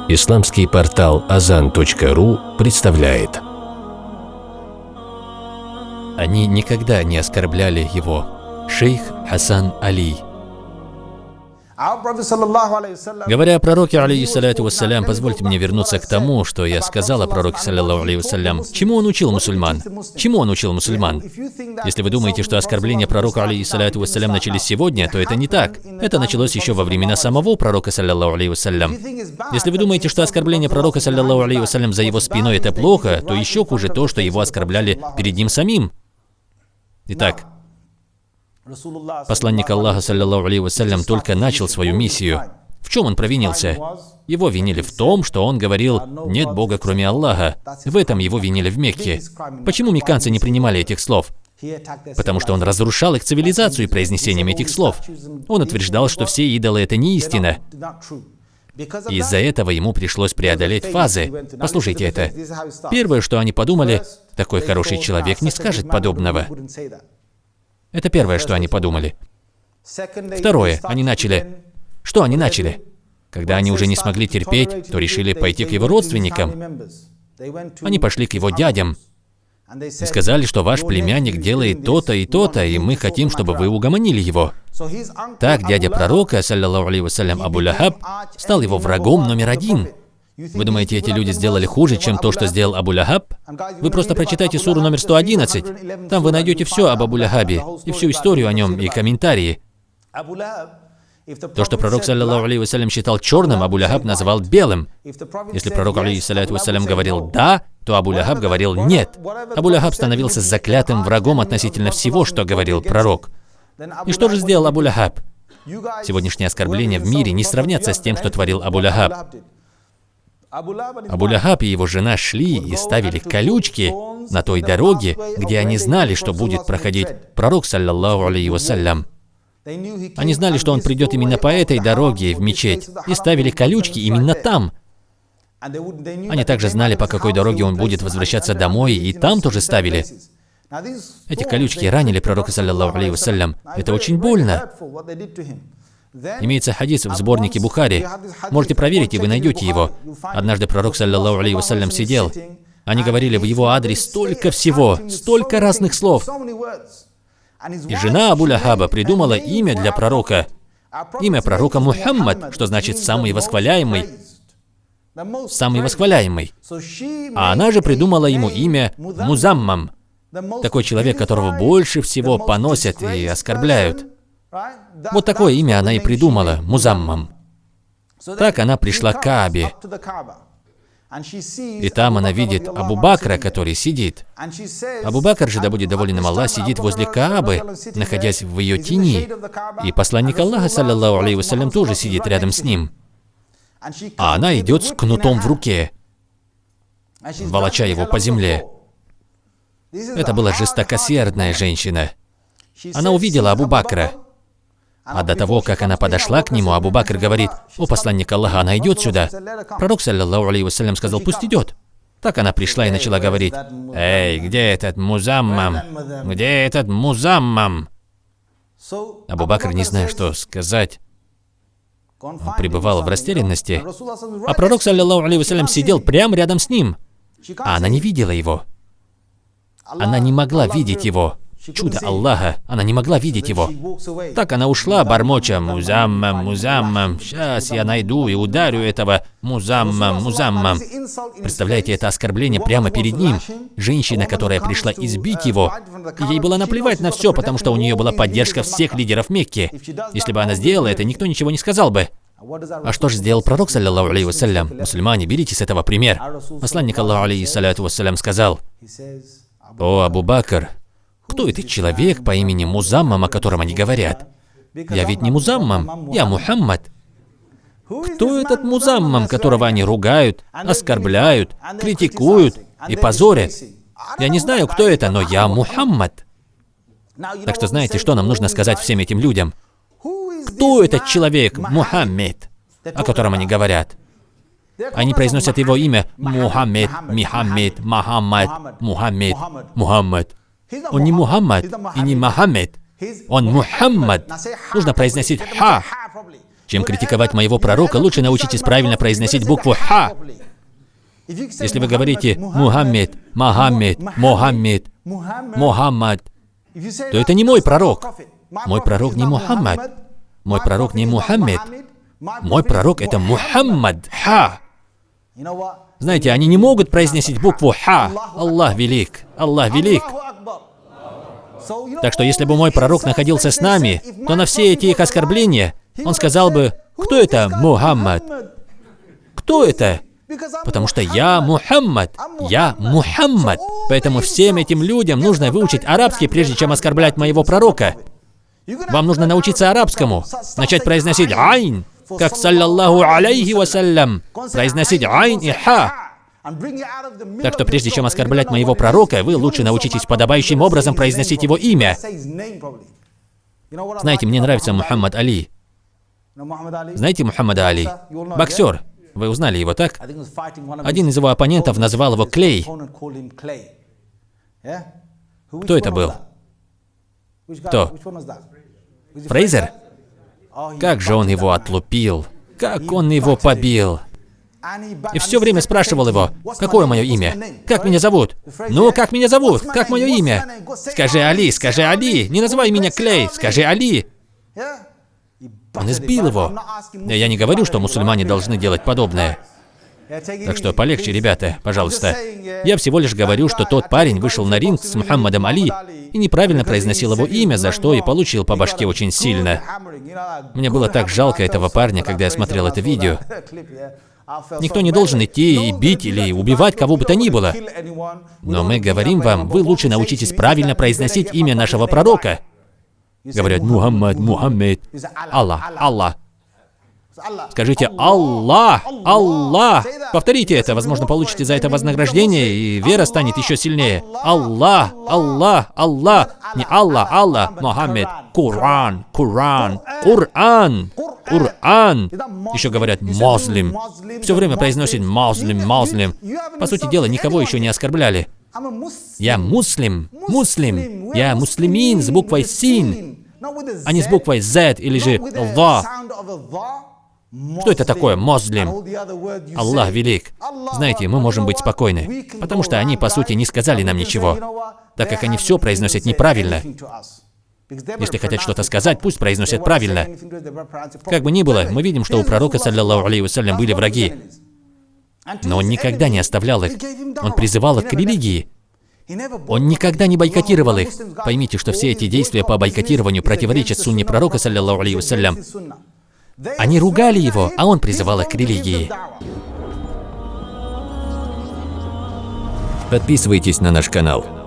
Исламский портал Azan.ru представляет. Они никогда не оскорбляли его. Шейх Хасан Али. Говоря о пророке, алейхиссаляту вассалям, позвольте мне вернуться к тому, что я сказал о пророке, саллаллаху алейхи вассалям. Чему он учил мусульман? Чему он учил мусульман? Если вы думаете, что оскорбления пророка, алейхиссаляту вассалям, начались сегодня, то это не так. Это началось еще во времена самого пророка, саллаллаху алейхи вассалям. Если вы думаете, что оскорбление пророка, саллаллаху алейхи вассалям, за его спиной это плохо, то еще хуже то, что его оскорбляли перед ним самим. Итак, посланник Аллаха, саллаллаху алейхи вассалям, только начал свою миссию. В чем он провинился? Его винили в том, что он говорил «нет Бога, кроме Аллаха». В этом его винили в Мекке. Почему мекканцы не принимали этих слов? Потому что он разрушал их цивилизацию произнесением этих слов. Он утверждал, что все идолы — это не истина. Из-за этого ему пришлось преодолеть фазы. Послушайте это. Первое, что они подумали, такой хороший человек не скажет подобного. Это первое, что они подумали. Второе, они начали... Что они начали? Когда они уже не смогли терпеть, то решили пойти к его родственникам. Они пошли к его дядям и сказали, что ваш племянник делает то-то и то-то, и мы хотим, чтобы вы угомонили его. Так дядя пророка, саллаллаху алейхи вассалям, Абу Лахаб, стал его врагом номер один. Вы думаете, эти люди сделали хуже, чем то, что сделал Абу Лахаб? Вы просто прочитайте суру номер 111. Там вы найдете все об Абу Лахабе, и всю историю о нем, и комментарии. То, что пророк, саллаллаху алейхи вассалям, считал черным, Абу Лахаб называл белым. Если пророк, алейхиссаляту вассалям, говорил «да», то Абу Лахаб говорил «нет». Абу Лахаб становился заклятым врагом относительно всего, что говорил пророк. И что же сделал Абу Лахаб? Сегодняшние оскорбления в мире не сравнятся с тем, что творил Абу Лахаб. Абу Лахаб и его жена шли и ставили колючки на той дороге, где они знали, что будет проходить пророк, саллаллаху алейхи вассалям. Они знали, что он придет именно по этой дороге в мечеть, и ставили колючки именно там. Они также знали, по какой дороге он будет возвращаться домой, и там тоже ставили. Эти колючки ранили пророка, саллаллаху алейхи вассалям. Это очень больно. Имеется хадис в сборнике Бухари. Можете проверить, и вы найдете его. Однажды пророк, саллаллаху алейхи вассалям, сидел. Они говорили в его адрес столько всего, столько разных слов. И жена Абу Лахаба придумала имя для пророка. Имя пророка Мухаммад, что значит «самый восхваляемый». Самый восхваляемый. А она же придумала ему имя Музаммам. Такой человек, которого больше всего поносят и оскорбляют. Вот такое имя она и придумала, Музаммам. Так она пришла к Каабе. И там она видит Абу Бакра, который сидит. Абу Бакр же, да будет доволен им Аллах, сидит возле Каабы, находясь в ее тени. И посланник Аллаха, саллаллаху алейхи вассалям, тоже сидит рядом с ним. А она идет с кнутом в руке, волоча его по земле. Это была жестокосердная женщина. Она увидела Абу Бакра. А до того, как она подошла к нему, Абу Бакр говорит: «О, посланник Аллаха, она идет сюда». Пророк, саллаллаху алейхи вассалям, сказал: «Пусть идет». Так она пришла и начала говорить: «Эй, где этот Музаммам? Где этот Музаммам?» Абу Бакр, не зная, что сказать, пребывал в растерянности. А пророк, саллаллаху алейхи вассалям, сидел прямо рядом с ним. А она не видела его. Она не могла видеть его. Чудо Аллаха, она не могла видеть его. Так она ушла, бормоча: «Музаммам, Музаммам, сейчас я найду и ударю этого Музаммам, Музаммам». Представляете, это оскорбление прямо перед ним. Женщина, которая пришла избить его, ей было наплевать на все, потому что у нее была поддержка всех лидеров Мекки. Если бы она сделала это, никто ничего не сказал бы. А что же сделал пророк, саллаллаху алейхи вассалям? Мусульмане, берите с этого пример. Посланник Аллаха, алейхиссаляту вассалям, сказал: «О, Абу Бакр, кто этот человек по имени Музаммам, о котором они говорят? Я ведь не Музаммам, я Мухаммад. Кто этот Музаммам, которого они ругают, оскорбляют, критикуют и позорят? Я не знаю, кто это, но я Мухаммад». Так что знаете, что нам нужно сказать всем этим людям? Кто этот человек, Мухаммед, о котором они говорят? Они произносят его имя Мухаммед, Михаммед, Мухаммад, Мухаммед, Мухаммад. Он не Мухаммад и не Мухаммед. Он Мухаммад. Нужно произносить «ха». Чем критиковать моего пророка, лучше научитесь правильно произносить букву «Ха». Если вы говорите «Мухаммед», «Мохаммед», «Мохаммед», «Мохаммад», то это не мой пророк. Мой пророк не Мухаммад. Мой пророк не Мухаммед. Мой пророк — это Мухаммад. Ха. Знаете, они не могут произносить букву «Ха». Аллах велик. Аллах велик. Так что если бы мой пророк находился с нами, то на все эти их оскорбления он сказал бы: «Кто это Мухаммад? Кто это?» Потому что я Мухаммад. Я Мухаммад. Поэтому всем этим людям нужно выучить арабский, прежде чем оскорблять моего пророка. Вам нужно научиться арабскому. Начать произносить «айн», как саллаллаху алейхи вассалям. Произносить «айн» и «ха». Так что прежде чем оскорблять моего пророка, вы лучше научитесь подобающим образом произносить его имя. Знаете, мне нравится Мухаммад Али. Знаете Мухаммада Али? Боксер. Вы узнали его, так? Один из его оппонентов назвал его Клей. Кто это был? Кто? Фрейзер? Как же он его отлупил. Как он его побил. И все время спрашивал его: какое мое имя? Как меня зовут? Ну, как меня зовут? Как мое имя? Скажи Али, скажи Али. Не называй меня Клей, скажи Али. Он избил его. Я не говорю, что мусульмане должны делать подобное. Так что полегче, ребята, пожалуйста. Я всего лишь говорю, что тот парень вышел на ринг с Мухаммадом Али и неправильно произносил его имя, за что и получил по башке очень сильно. Мне было так жалко этого парня, когда я смотрел это видео. Никто не должен идти и бить или убивать кого бы то ни было. Но мы говорим вам, вы лучше научитесь правильно произносить имя нашего пророка. Говорят Мухаммад, Мухаммед, Аллах, Аллах. Скажите Аллах, Аллах. Повторите это, возможно, получите за это вознаграждение, и вера станет еще сильнее. Аллах, Аллах, Аллах. Не Аллах, Аллах, Мухаммед. Коран, Коран, Коран, Коран. Еще говорят муслим. Все время произносят муслим, муслим. По сути дела, никого еще не оскорбляли. Я муслим, муслим. Я муслимин с буквой син, а не с буквой Z или же «ва». Что это такое муслим? Аллах велик. Знаете, мы можем быть спокойны, потому что они, по сути, не сказали нам ничего, так как они все произносят неправильно. Если хотят что-то сказать, пусть произносят правильно. Как бы ни было, мы видим, что у пророка, саллаллаху алейхи вассалям, были враги. Но он никогда не оставлял их. Он призывал их к религии. Он никогда не бойкотировал их. Поймите, что все эти действия по бойкотированию противоречат сунне пророка, саллаллаху алейхи вассалям. Они ругали его, а он призывал их к религии. Подписывайтесь на наш канал.